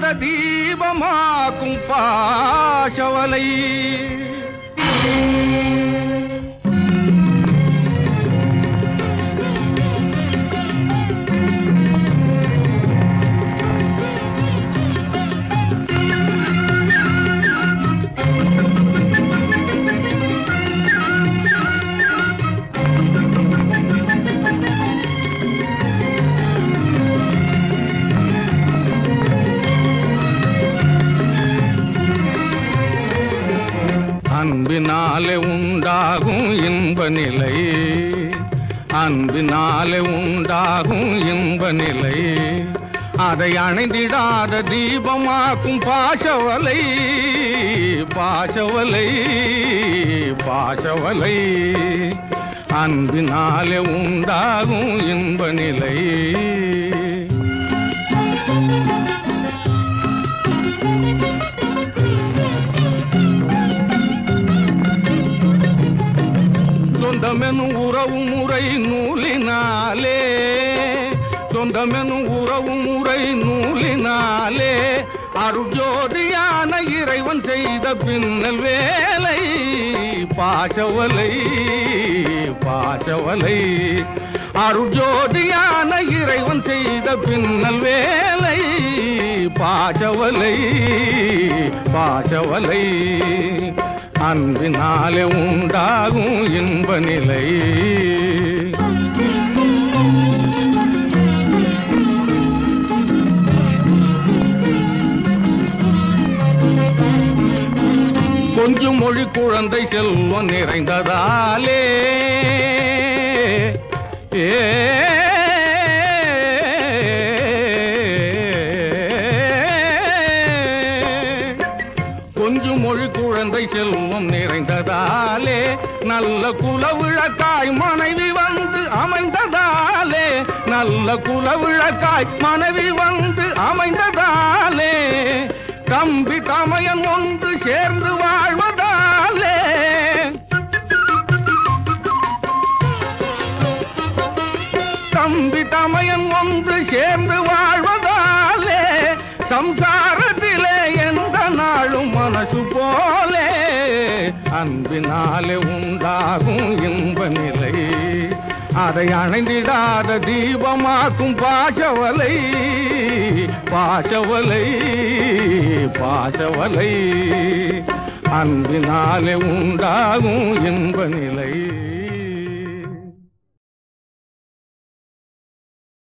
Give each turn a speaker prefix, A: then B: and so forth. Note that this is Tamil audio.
A: தீபமாக்கும் பாசவலை. அன்பினாலே உண்டாகும் இன்ப நிலை, அன்பினாலே உண்டாகும் இன்ப நிலை, அதை அணைந்திடாத தீபமாக்கும் பாசவலை, பாசவலை, பாசவலை. அன்பினாலே உண்டாகும் இன்ப நிலை. சொந்தமெனும் உறவு முறை நூலினாலே, சொந்தமெனும் உறவு முறை நூலினாலே, அருஜோதியான இறைவன் செய்த பின்னல் வேலை, பாசவலை, பாசவலை. அருஜோதியான இறைவன் செய்த பின்னல் வேலை, பாசவலை, பாசவலை. அன்பினாலே உண்டாகும் இன்ப நிலை. கொஞ்சம் மொழி குழந்தை செல்வம் நிறைந்ததாலே, கொஞ்சம் மொழி குழந்தை செல்வம் நிறைந்ததாலே, நல்ல குலவிளக்காய் மனைவி வந்து அமைந்ததாலே, நல்ல குலவிளக்காய் மனைவி வந்து அமைந்ததாலே, தம்பி தமையன் ஒன்று சேர்ந்து வாழ்வதாலே, தம்பி தமையன் ஒன்று சேர்ந்து வாழ்வதாலே, சம்சாரத்திலே எந்த நாளும் மனசு போலே, அன்பினாலே உண்டாகும் இன்ப நிலை, அதை அணைந்திடாத தீபமாக்கும் பாசவலை, பாசவலை, பாசவலை. அன்பினாலே உண்டாகும் இன்ப நிலை.